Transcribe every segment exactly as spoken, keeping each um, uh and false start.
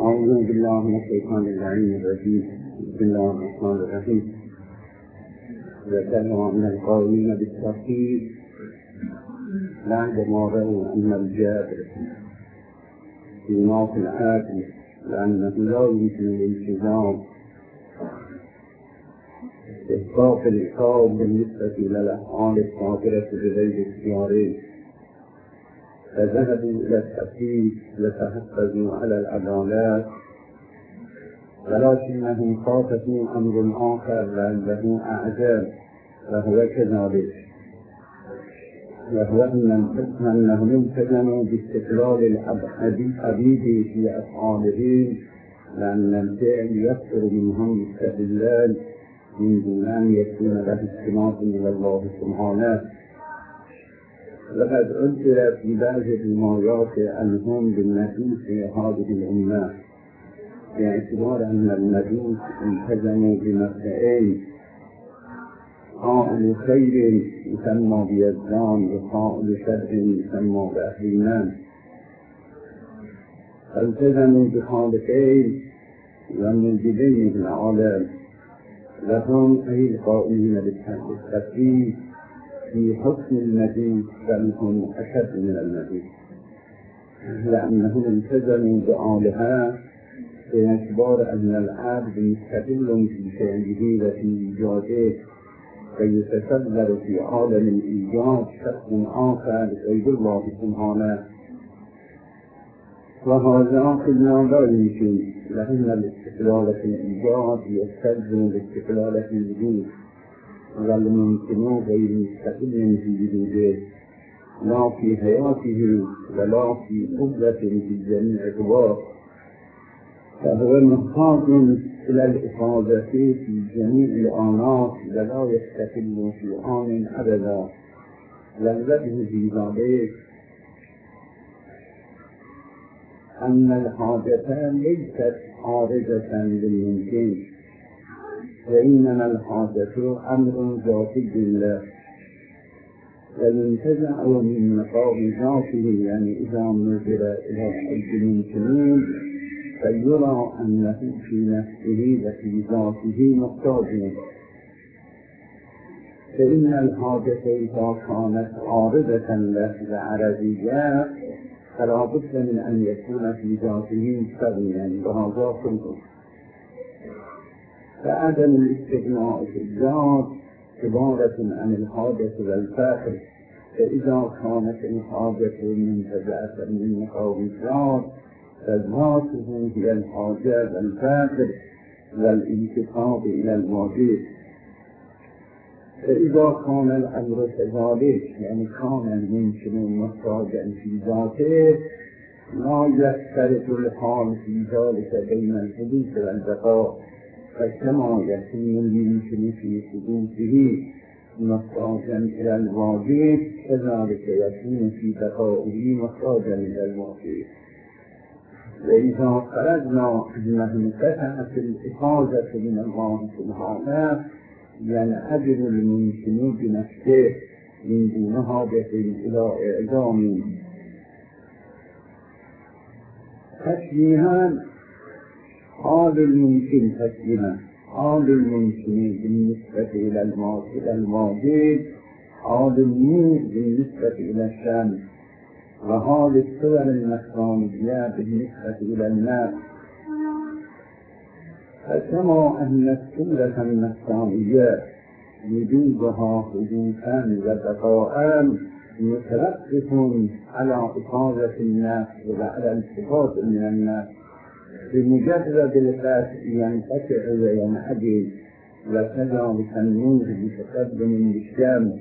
أعوذ بالله من الشيطان اللعين الرجيم. بسم الله الرحمن الرحيم. ذكرنا أن القائلين بالتوحيد بعد ما رأوا أن الجابر في موت العادل لأنه لا يمكن الالتزام إسقاط العقاب بالنسبة إلى الأفعال الصادرة بغير اختياره، فذهبوا إلى التوحيد لتحفظوا على العدالات، ولكنهم خاطبوا أمر آخر لأنه أعجب، وهو كذلك، وهو أنهم التزموا باستقلال العبيد في أفعالهم، لأن الفعل يصدر منهم باستقلال من دون أن يكون له استناد إلى الله سبحانه. لقد أذكر في بعض الروايات أنهم بالمجوس هذه الأمة، باعتبار أن المجوس التزموا بمبدئين: قائل خير يسمى بيزدان، وقائل شر يسمى بأهليمان، فالتزموا بخالقين وموجدين في العالم، لهم أي القائلين بالتوحيد في حكم المجوس، بل هم أشد من المجوس، لأنهم التزموا بآلهة باعتبار أن العبد مستقل في فعله وفي إيجاده، فيتصور في عالم الإيجاد شخص آخر غير الله سبحانه، وهذا قلنا لا يمكن، لأن الاستقلال في الإيجاد يستلزم الاستقلال في الوجود، والممكن غير مستقل في وجوده، لا في حياته ولا في قدرة في جميع الأدوار، فهو محتاج إلى الإفادة في جميع الآنات ولا يستقل في آن أبدا. والوجه في ذلك أن الحاجة ليست عارضة للممكن، وإنما الحاجة أمر ذاتي له، وينتزع من مقام ذاته، يعني إذا نظر إلى الحج الممكنين فيرى أنه في نفسه وفي ذاته محتاج، فإن الحاجة إذا كانت عارضة له وعرضية فلا بد من أن يكون في ذاته مستغنيا، وهذا قلت. فعدم الاستغناء في الذات عبارة عن الحاجة والفقر، فإذا كانت الحاجة منتزعة من مقام الذات فذاته هي الحاجة والفقر والانتقال إلى الواجب. فإذا كان الأمر كذلك، يعني كان الممكن محتاجا في ذاته، لا يختلف الحال في ذلك بين الحدوث والبقاء، فكما يكون الممكن في حدوثه محتاجا إلى الواجب، كذلك يكون في بقائه محتاجا إلى الواجب. وإذا فرضنا أنه انتفعت الإفادة من الله سبحانه، ينعدل الممكن بنفسه من دون حاجة إلى إعدام. تشبيها حال الممكن تشبيها حال الممكن بالنسبة إلى الماجد، حال النور بالنسبة إلى الشمس، وحال الصور النفسانية بالنسبة إلى الناس. فكما أن الصورة النفسانية وجودها حدوثا وبقاء متوقف على إفادة الناس وعلى الانتفاض من الناس، بمجرد القطع ينقطع وينعدل، وكذلك النور متقدم بالشمس،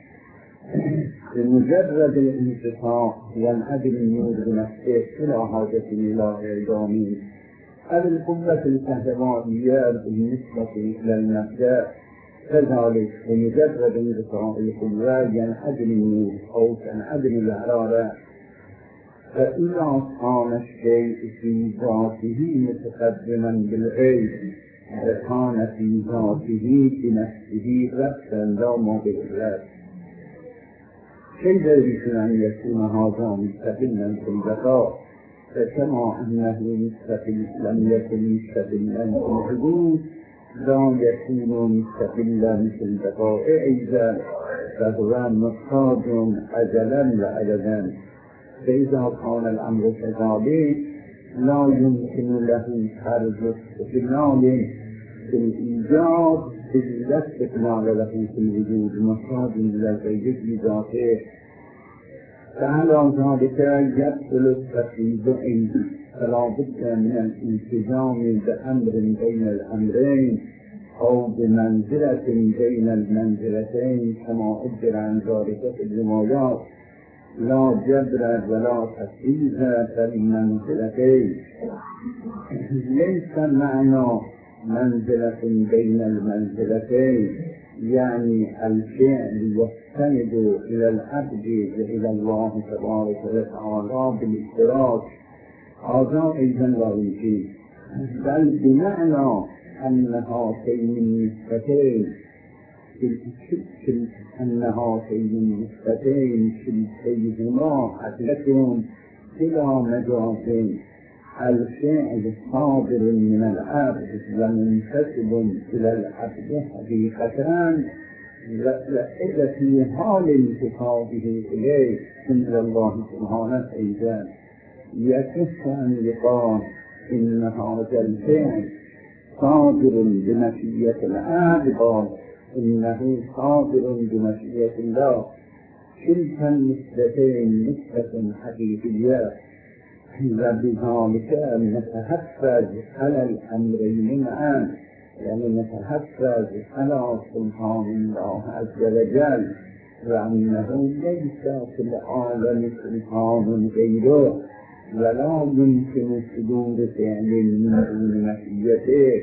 بمجرد الانتفاع ينعدل النور بنفسه بلا حاجة إلى إعدامه. القوة الكهربائية بالنسبة إلى المبدأ كذلك، بمجرد انقطاع القوة ينعدل النور أو تنعدل الحرارة. فإذا كان الشيء في ذاته متقدما بالغيب، وكان في ذاته بنفسه رأسا لا مبالغة، كيف يمكن أن يكون هذا مستقلا في البقاء؟ فكما أنه مستقل لم يكن مستقلا في الحدود لا يكون مستقلا في البقاء أيضا، فهو محتاج أجلا وأبدا. فإذا كان الأمر كذلك لا يمكن له خرج استقلال في الإيجاد إلا استقلال له في الوجود، محتاج إلى الغيب بذاته. فعلى ذلك يبطل التقييد أيضا، فلا بد من الالتزام بأمر بين الأمرين أو بمنزلة بين المنزلتين كما أخبر عن ذلك في الروايات، لا جبر ولا تفصيل في المنزلتين. ليس معنى منزلة بين المنزلتين يعني الفعل يستند إلى العبد وإلى الله تبارك وتعالى بالاشتراك، هذا أيضا لا يمكن، بل بمعنى أن هاتين النسبتين أن هاتين النسبتين كلتيهما حدث إلى مجاز، الفعل صادر من العبد ومنتسب إلى العبد حقيقة، وإذا في حال انتسابه إليه من الله سبحانه أيضا يصح أن يقال إن هذا الفعل صادر بمشيئة العبد، قال إنه صادر بمشيئة الله. كلتا النسبتين نسبة حقيقية، وبذلك نتحفز على الأمرين معا، يعني نتحفز على سبحان الله عز وجل، وأنه ليس في العالم سبحان غيره، ولا يمكن صدور فعل من دون مشيئته.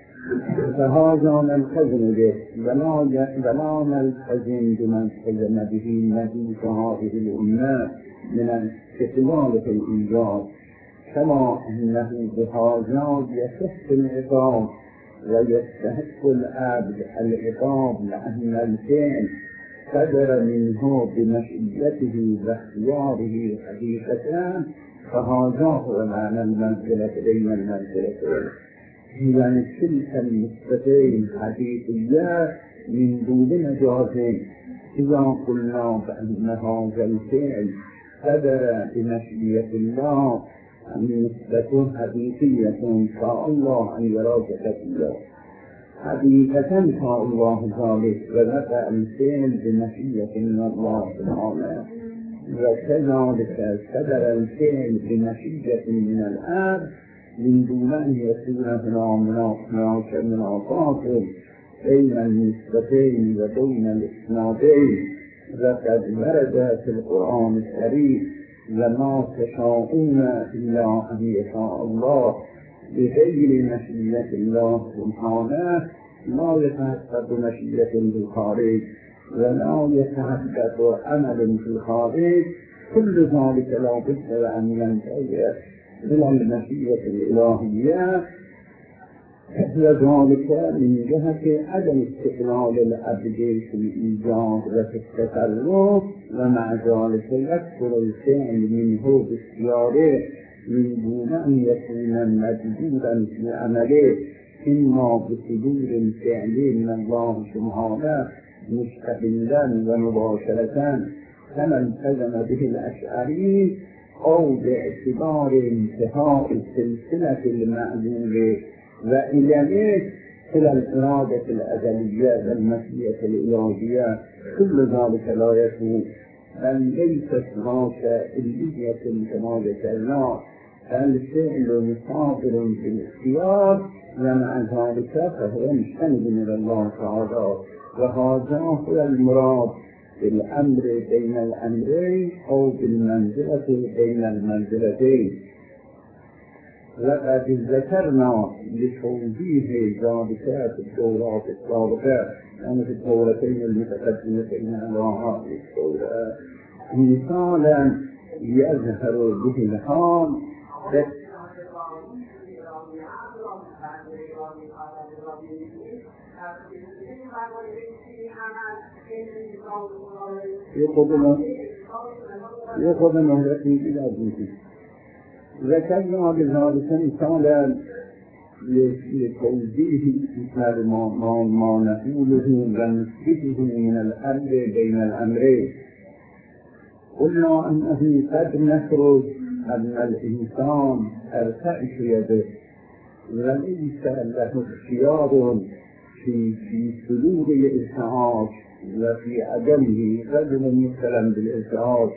فهذا نلتزم به ولا نلتزم بمن التزم به نبي هذه الأمة من الاستقلال في الإيجاد، كما أنه بهذا يصح العقاب ويستحق العبد العقاب، لأن الفعل قدر منه بمشيئته واختياره حقيقة، فهذا هو معنى المنزلة بين المنزلتين، يعني تلك النسبتين حقيقية من دون مجاز. إذا قلنا بأن هذا الفعل قدر بمشيئة الله نسبة حقيقية شاء الله أن يراك كثيرا، حقيقة شاء الله ذلك، وبدأ الفعل بمشيئة من الله سبحانه، وكذلك قدر الفعل بمشيئة من الآب من دون أن يكون هناك مناقضات بين النسبتين وبين الإسنادين. وقد ورد في القرآن الكريم وما تشاءون إلا أن يشاء الله، بغير مشيئة الله سبحانه لا يتحقق مشيئة في الخارج ولا يتحقق عمل في الخارج، كل ذلك لا بد أن ينتهي إلى المشيئة الإلهية، وذلك من جهة عدم استقلال العبد في الإيجاد وفي التصرف، ومع ذلك يكثر الفعل منه باختياره من دون أن يكون مجبورا في عمله، إما بصدور فعل من الله سبحانه مستقلا ومباشرة كما التزم به الأشعري، أو باعتبار انتهاء السلسلة المعلومة وإليه إلى الإرادة الأزلية والمشيئة الإلهية، كل ذلك لا يكون، بل ليست هناك إلية كما ذكرنا، الفعل صادر بالاختيار، ومع ذلك فهو مستند إلى الله تعالى، وهذا هو المراد بالأمر بين الأمرين أو بالمنزلة بين المنزلتين. وقد ذكرنا لتوضيح ذلك في الدورات السابقة، يعني في الدورتين المتقدمتين على هذه الدورة، مثالا يظهر به الحال يقضنا يقضنا التي إلى جنسي ذكرنا بذلك مثالا لتوضيح ما, ما, ما نقوله ونثبته من الأمر بين الأمرين. قلنا أنه قد نخرج أن الإنسان ترتعش يده وليس له اختيار في في سلوك الإرتعاش وفي عدمه. رجل مثلا بالإرتعاش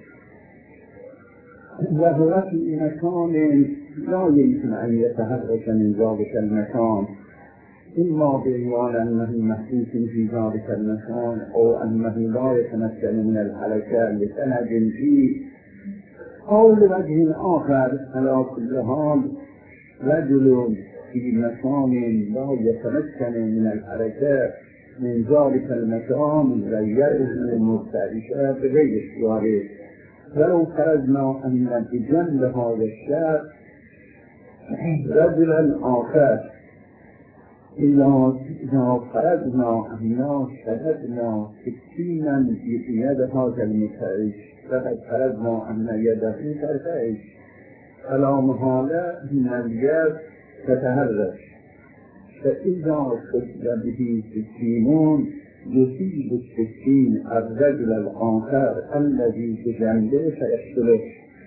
وهو في مكان لا يمكن أن يتحرك من ذلك المكان، إما بعنوان أنه محبوس في ذلك المكان أو أنه لا يتمكن من الحركة لسند فيه أو لوجه آخر. على كل حال رجل في مكان لا يتمكن من الحركة من ذلك المكان غيره مرتعشا بغير اختياره. ولو فرضنا أن بجنب هذا الشخص رجلا آخر، إذا فرضنا أننا شهدنا سكينا بيد هذا المرتعش فقد فرضنا أن يده ترتعش، فلا محالة من اليد تتحرك. فإذا صد به سكين يصيب السكين الرجل الآخر الذي بجنبه فيقتله.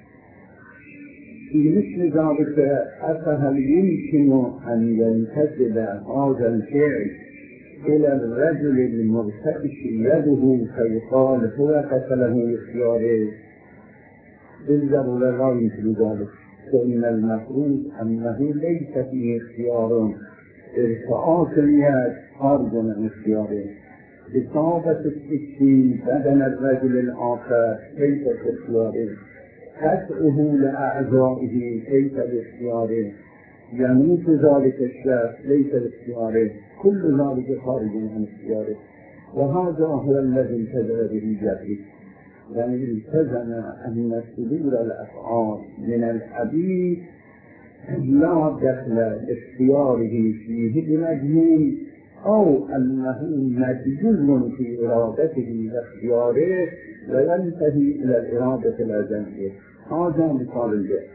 في مثل ذلك فهل يمكن أن ينتسب هذا الفعل إلى الرجل المرتعش يده فيقال هو قتله اختياره؟ بالضرورة لا يمكن ذلك، فإن المفروض أنه ليس فيه اختيار. ارتعاش اليد خارج عن اختياره. إصابة السكين بدن الرجل الآخر ليس باختياره. قطعه لأعضائه ليس باختياره. يموت ذلك الشخص ليس باختياره. كل ذلك خارج عن اختياره. وهذا هو الذي التزم به جبري، يعني التزم أن صدور الأفعال من الحديث لا دخل اختياره فيه بمجهول أو أنه مجزوم في إرادته واختياره وينتهي إلى الإرادة الأزلية. هذا مثال الجهل.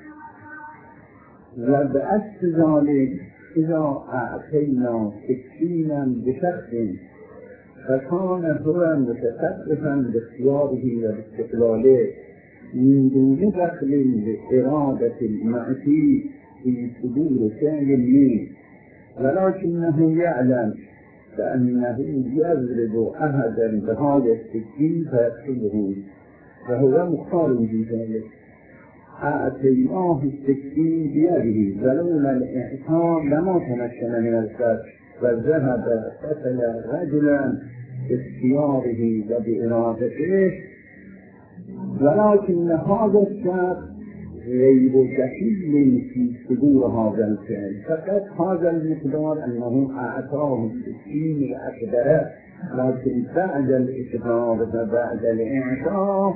وبعكس ذلك إذا أعطينا سكينا بشخص فكان هو متصرفا باختياره وباستقلاله من دون دخل لإرادة المعطي في صدور فعل منه، ولكنه يعلم فأنه يضرب أحدا بهذا السكين فيقتله، فهو مختار في ذلك. أعطيناه السكين بيده ولولا الإعطاء لما تمكن من القتل، وذهب قتل رجلا باختياره وبإرادته، ولكن هذا الشخص غير دخيل في صدور هذا الفعل، فقط هذا المقدار أنه أعطاه السكين وأقدره، لكن بعد الإقدار وبعد الإعطاء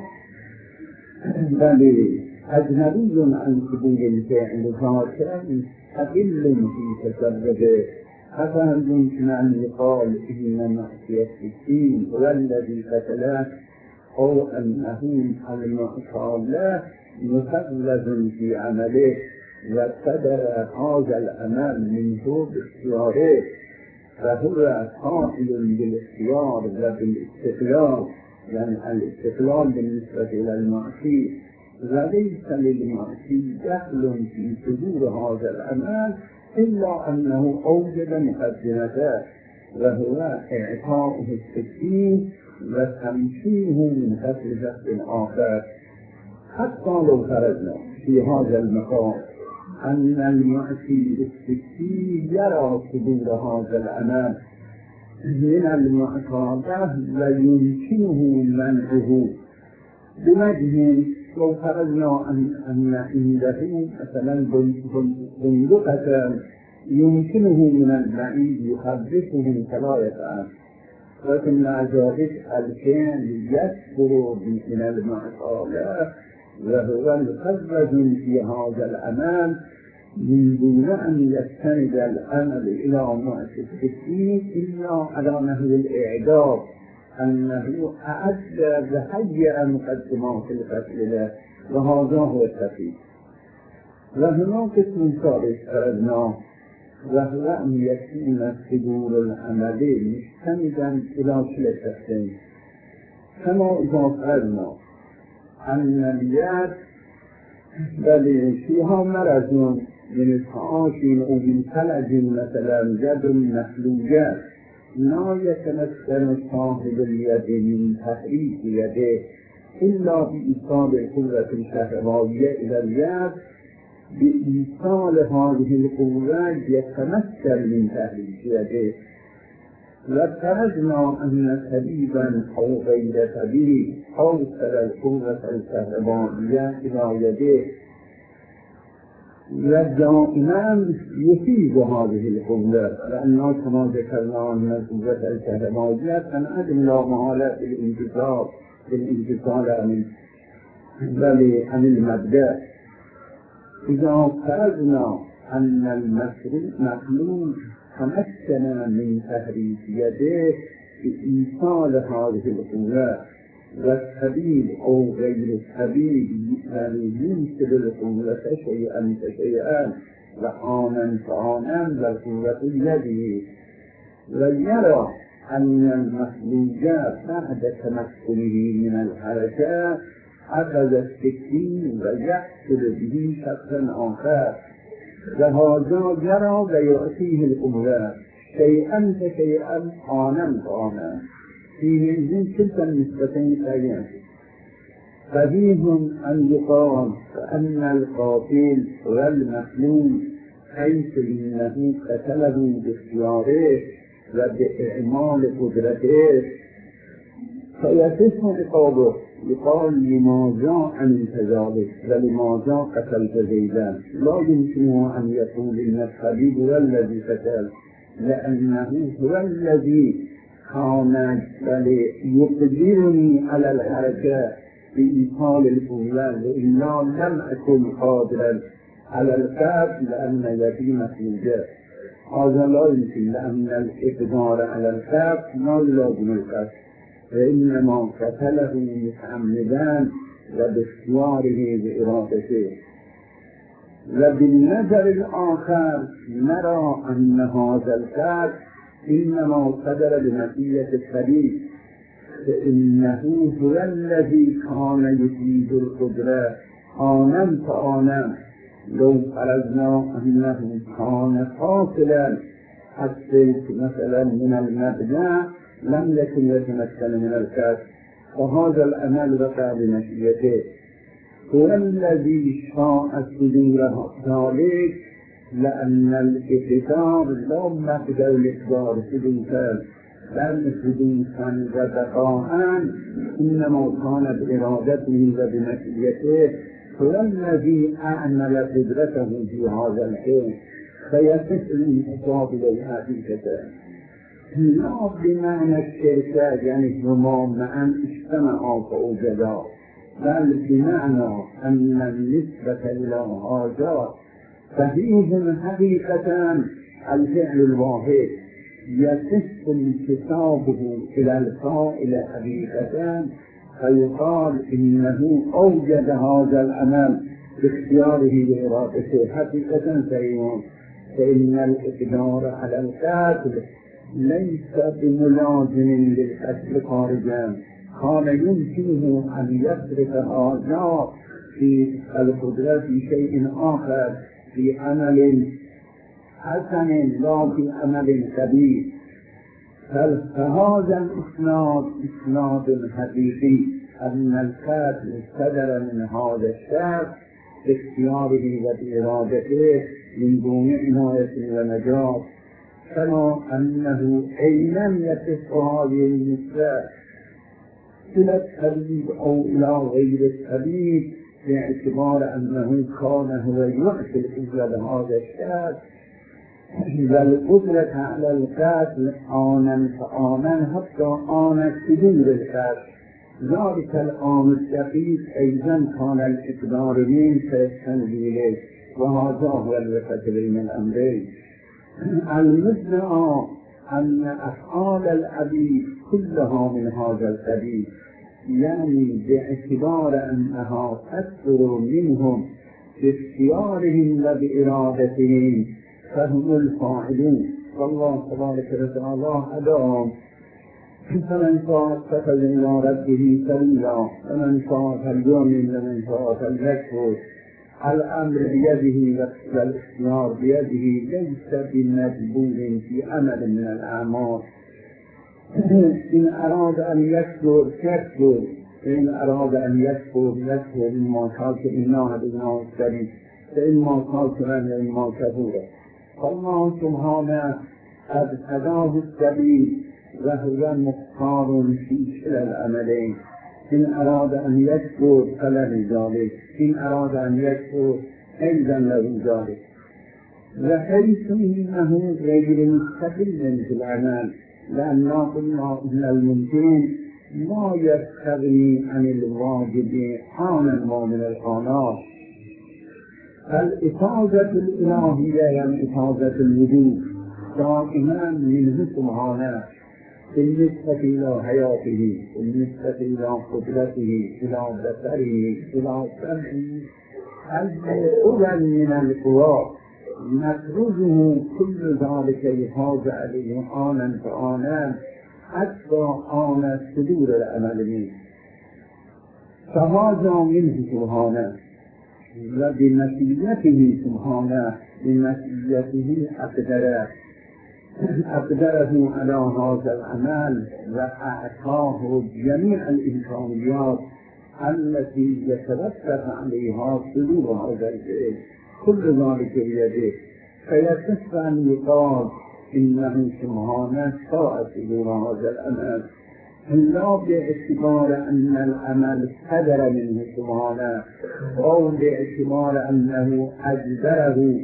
بل أجنبي عن صدور الفعل ذاته مستقل في تصرفه. أفهل يمكن أن يقال إن معصية السكين هو الذي قتله أو أنه المعصى له مخلد في عمله وقدر هذا الأمل منه باختياره، فهو قائل بالاختيار وبالاستقلال، يعني الاستقلال بالنسبة إلى المعصية، وليس للمعصي دخل في صدور هذا الأمل إلا أنه أوجد مقدمته وهو إعطاؤه السكين وتمشيه من قتل شخص آخر. حتى لو فرضنا في هذا المقام أن المعصي بالسكين يرى صدور هذا الأمل من المعصية ويمكنه منعه بوجه، لو فرضنا أن عنده مثلا بندقة يمكنه من البعيد يحركه فلا يفعل، لكن مع ذلك الفعل يكبر من المعصية وهو مخرج في هذا الأمل من دون أن يستند الأمل إلى معصية السكين إلا على نحو الإعداد، أنه أعد وهيأ مقدمات القتل له، وهذا هو التفريق. وهناك ثالث أردنا وهو أن يكون الصدور العملي مستندا إلى ثلاثتين، كما إذا قلنا أن اليد بل فيها مرض من الفعاش أو من فلج مثلا جبر مخلوجات لا يتمكن صاحب اليد من تحريك يده إلا بإيصال القوة الكهربائية إلى اليد. بإيصال هذه القوة يتمكن من تحريك يده. وفرضنا أن طبيبا أو غير طبيب أوصل القوة الكهربائية إلى يده ودائما يفيد هذه القوة، لأنه كما ذكرنا أن القوة الكهربائية تنعدم لا محالة بالانتصال بالانتصال عن بل عن المبدأ. إذا فرضنا أن المخلوق تمكن من تحريك يده بإيصال هذه القوة، والطبيب أو غير الطبيب ينسب القوة شيئا فشيئا وآنا فآنا والقوة الذي ويرى أن المخلوقات بعد تمكنه من الحركة أخذ السكين ويقتل به شخصا آخر، وهذا يرى ويعطيه القوة شيئا فشيئا آنا فآنا في من تلك النسبتين أيام. ففيه أن يقال فأن القاتل والمخلوق حيث إنه قتله باختياره وبإعمال قدرته فيصح عقابه. يقال لماذا عملت ذلك ولماذا قتلت زيدا؟ لا يمكن أن يقول إن الطبيب هو الذي قتل، لأنه هو الذي كان يقدرني على الحركة بإيصال القوة، وإلا لم أكن قادرا على القتل لأن يدي مسلوجة. هذا لا يمكن، لأن الإقدار على القتل لا يلازم القتل، وإنما قتله متعمدا وباختياره بإرادته. وبالنظر الآخر نرى أن هذا القتل إنما قدر بنتيجة الطبيب، فإنه هو الذي كان يفيد القدرة آنا فآنا. لو فرضنا أنه كان قاتلا حتى مثلا من المبنى لم يكن يتمكن من الكسب، فهذا الأمل وقع بنتيجته. هو الذي شاء صدور ذلك، لأن الإقدار لا مقدر الإقدار حدوثا بل حدوثا وبقاء، إنما كان بإرادته وبنتيجته. هو الذي أعمل قدرته في هذا الحين فيصح الانتصاب إليه حقيقة، لا بمعنى الشركة يعني هما معا اجتمعا فأوجدا، بل بمعنى أن النسبة إلى هذا ففيه حقيقة الفعل الواحد يصح انتسابه إلى الفاعل حقيقة، فيقال إنه أوجد هذا العمل باختياره بإرادته حقيقة سيئون. فإن الإقدار على القتل ليس بملازم للقتل خارجا، كان يمكنه أن يصرف هذا في القدرة في شيء آخر، في عمل حسن لا في عمل كبير. فهذا الإسناد إسناد حقيقي، أن القتل صدر من هذا الشخص باختياره وبإرادته من دون عناية ونجاة، كما أنه أين لم يصف هذه النسبة إلى الطبيب أو إلى غير الطبيب باعتبار أنه كان هو يعطي القدرة لهذا الشخص والقدرة على القتل آنا فآنا حتى آن صدور القتل. ذلك الآن الدقيق أيضا كان الإقدار من تنزيله، وهذا هو الوسط بين الأمرين. المدعى أن أفعال العبيد كلها من هذا القبيل، يعني باعتبار أنها تكثر منهم باختيارهم وبإرادتهم فهم الفاعلون. والله تبارك وتعالى هداهم. فمن شاء اتخذ إلى ربه سبيلا ومن شاء فليؤمن ومن شاء فليكفر. الأمر بيده والاختيار بيده، ليس بمجبور في عمل من الأعمال. إن أراد أن يكفر يكفر، إن أراد أن يكفر يكفر إما شاكر إنا هديناه السبيل فإما شاكرا وإما كفورا. فالله سبحانه قد هداه السبيل وهو مختار في كلا الأمرين. إن أراد أن يكفر فله ذلك، إن أراد أن يكفر أيضا له ذلك. وحيث إنه غير مستقل في العمل، لأننا قلنا إن الممكن ما يستغني عن الواجب حالا ما من الحالات. فالإفاظة الإلهية يعني إفاظة الوجود دائما منه سبحانه بالنسبة إلى حياته، بالنسبة إلى قدرته، إلى بصره، إلى سمعه، الأول من القوى نخرجه كل ذلك يحاز عليه آنا فآنا حتى آن صدور العمل منه. فهذا منه سبحانه وبمشيئته سبحانه، بمشيئته أقدره أقدره على هذا العمل وأعطاه جميع الإمكانيات التي يترتب عليها صدور هذا الفعل، كل ذلك بيده. فيصح أن يقال إنه سبحانه شاء صدور هذا العمل، لا باعتبار أن العمل قدر منه سبحانه أو باعتبار أنه أجبره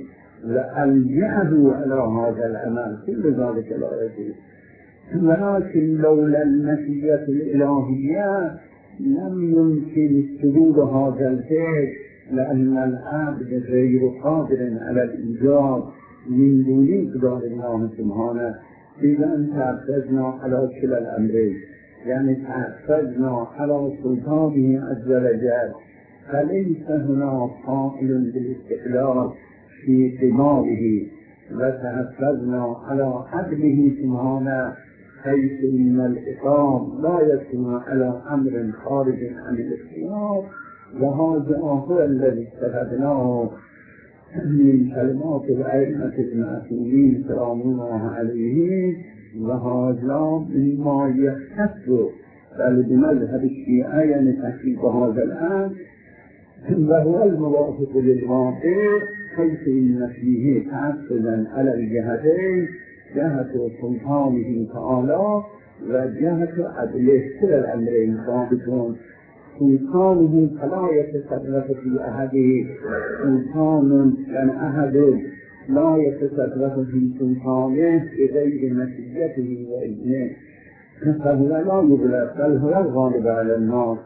وألجأه على هذا العمل، كل ذلك لا يجوز. ولكن لولا المشيئة الإلهية لم يمكن صدور هذا الفعل، لأن العبد غير قادر على الإيجاد من دون إقدار الله سبحانه. إذا أن تعتزنا على كلا الأمرين، يعني تعتزنا على سلطانه عز وجل، فليس هنا قائل بالاستقلال في قماره، وتحفظنا على عدله سبحانه، حيث إن الإقام لا يكون على أمر خارج عن الاختيار. وهذا هو الذي استفدناه من كلمات الأئمة المعصومين سلام الله عليهم، وهذا مما يختص بل بمذهب الشيعة يعني تحقيق هذا الآن، وهو الموافق للواقع، حيث إن فيه تعسلا على الجهتين، جهة سلطانه تعالى وجهة عدله. كلا الأمرين ثابتون. سلطانه فلا يتصرف في أحده، سلطان كان أحد لا يتصرف في سلطانه بغير مشيئته وإذنه، فهو لا يغلب بل هو الغالب على الناس.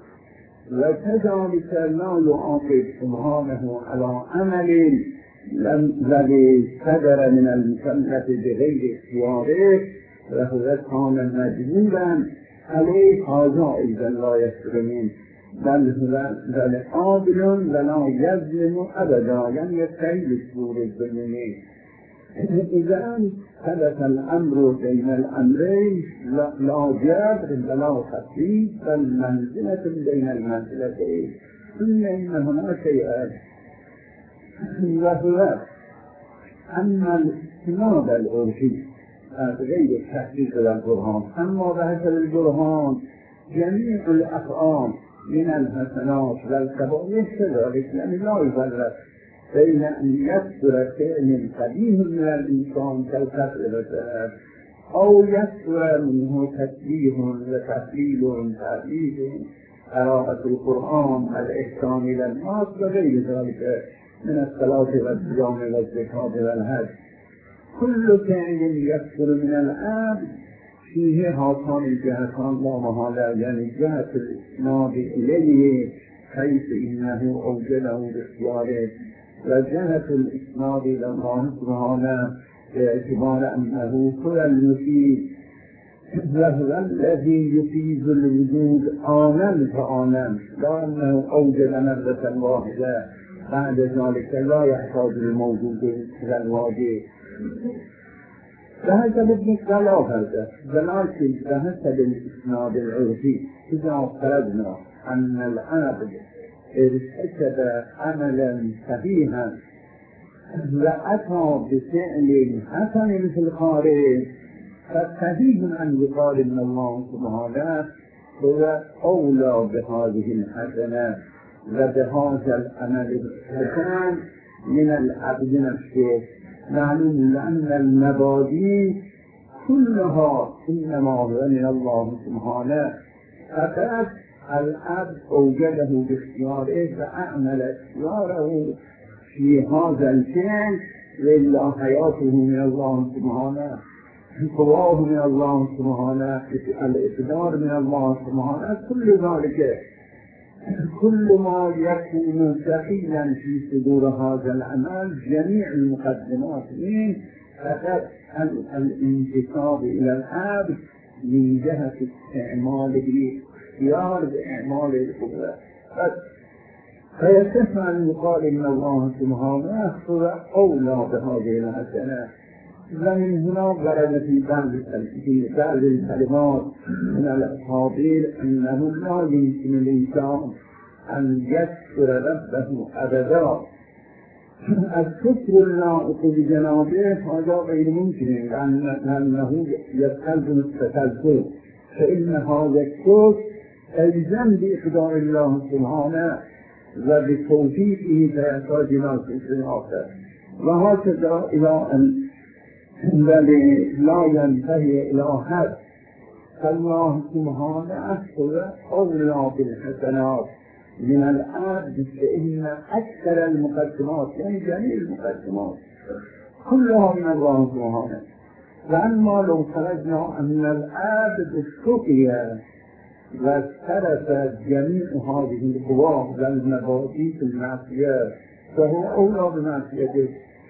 وكذلك لا يعاقب سبحانه على عمل الذي قدر من المكلف بغير اختياره وهو كان مجبورا عليه، هذا ايضا لا يسر منه، بل هو بل عادل ولا يظلم ابدا، يعني يستحيل صدور الظلم. إذا ثبت الأمر بين الأمرين لا جبر ولا تخفيف، بل منزلة بين المنزلتين، ثم إن هناك شيئا، وهو أن الاستناد العرفي غير التحقيق للبرهان. أما بحسب البرهان جميع الأفعال من الحسنات والكبائر كذلك، لأن لا يفرق بين أن يكثر فعل قبيح من الإنسان كالكثرة أو يكثر منه تسبيح وتهليل وتعليل، قراءة القرآن، الإحسان إلى الناس وغير ذلك من الصلاة والصيام والزكاة والحج. كل فعل يكثر من العبد فيه هاتان الجهتان لا محالة، يعني جهة الإسناد إليه حيث إنه أوجده باختياره، وجهة الإسناد إلى الله سبحانه باعتبار أنه هو المفيد، وهو الذي يفيد الوجود آنا فآنا، لا أنه أوجد مرة واحدة بعد ذلك لا يحتاج الموجود إلى الواجب. فهذا بالنسبة هذا ولكن فهذا الإسناد العرفي إذا فرضنا أن العبد ارتكب عملا صحيحا وأتى بفعل حسن في الخارج فصحيح أن يقال إن الله سبحانه هو أولى بهذه الحسنات وبهذا العمل الحسن من العبد نفسه. معلوم أن المبادئ كلها إنما هو من الله سبحانه، فقط العبد أوجده باختياره فأعمل اختياره في هذا الفعل لله، حياته من الله سبحانه، قواه من الله سبحانه، الإقدار من الله سبحانه، كل ذلك كل ما يكون ثقيلا في صدور هذا العمل جميع المقدمات من فقط الانتساب إلى العبد من جهة استعماله اختيار بإعمال القدرة. فيصح أن يقال إن الله سبحانه هو أولى بهذه الحسنات. ومن هنا ورد في بعض الكلمات من الأحاديث أنه لا يمكن للإنسان أن يذكر ربه أبدا. الشكر اللائق بجنابه هذا غير ممكن لأنه يستلزم التذكر، فإن هذا الشكر يلزم بإقدار الله سبحانه وبتوفيقه فيحتاج إلى شكر آخر. وهكذا إلى أن الذي لا ينتهي إلى حد، فالله سبحانه هو أولى بالحسنات من العبد، فإن أكثر المقدمات يعني جميع المقدمات كلها من الله سبحانه. وأما لو فرضنا أن العبد سقي واسترف جميع هذه القوى والمبادئ في المعصية فهو أولى بمعصيته،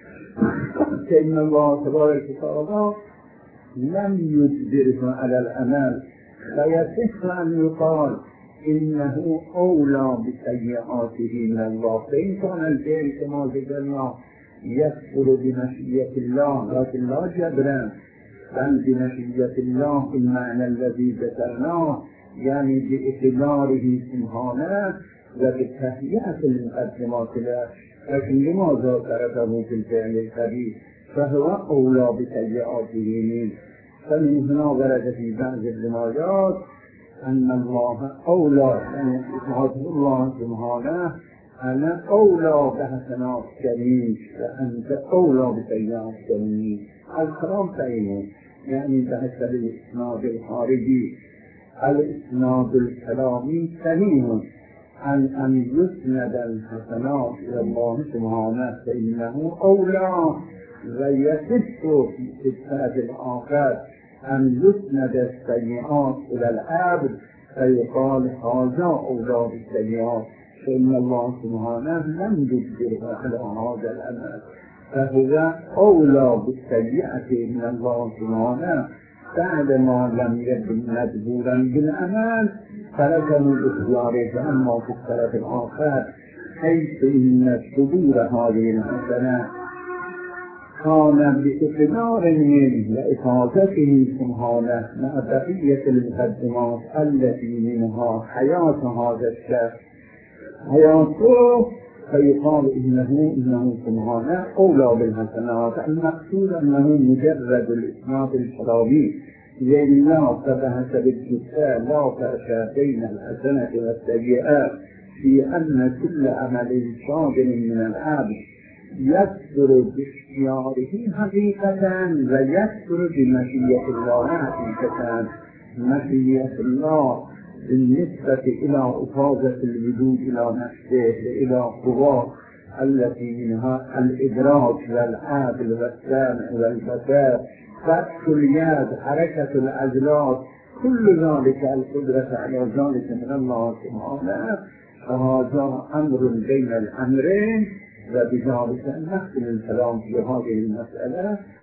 فإن الله تبارك وتعالى لم يجبره على الأمل، فيصح أن يقال إنه أولى بسيئاته من الله. فإن كان الفعل كما ذكرنا يكفر بمشيئة الله لكن لا جبرا، بل بمشيئة الله بالمعنى الذي ذكرناه، يعني بإقداره سبحانه وبتهيئة المقدمات له. لكن لماذا تركه في الفعل الكبير؟ فهو أولى بسيئاته منه. فمن هنا ورد في بعض الروايات أن الله أولى، يعني إشهاد الله سبحانه أنا أولى بحسنات كريم وأنت أولى بسيئات كريم. الكلام سيئ يعني بحسب الإسناد الخارجي. الإسناد الكلامي صحيح عن أن يسند الحسنات إلى الله سبحانه فإنه أولى، ويصح في الصفات الآخر أن يسند السيئات إلى العبد فيقال هذا أولى بالسيئات، فإن الله سبحانه لم يجبره على هذا الأمر، فهو أولى بالسيئة من الله سبحانه بعد ما لم يكن مجبورا بالأمل فلكم باختياره. أما في الطرف الآخر حيث إن صدور هذه الحسنات كان بإقدار منه وإفادته سبحانه مع بقية المقدمات التي منها حياة هذا الشخص حياته، فيقال إنه إنه سبحانه أولى بالحسنات. المقصود أنه مجرد الإسناد الكلامي لله فبحسب الجزاء لا فرق بين الحسنة والسيئة، في أن كل عمل شاغل من العبد يكثر باختياره حقيقة ويكثر بمشيئة الله حقيقة. مشيئة الله بالنسبة إلى إفاضة الوجود إلى نفسه إلى قواه التي منها الإدراك والعقل والسمع والبصر، فتح اليد، حركة الأجلاد، كل ذلك القدرة على ذلك من الله سبحانه. فهذا أمر بين الأمرين، وبذلك نختم الكلام في هذه المسألة.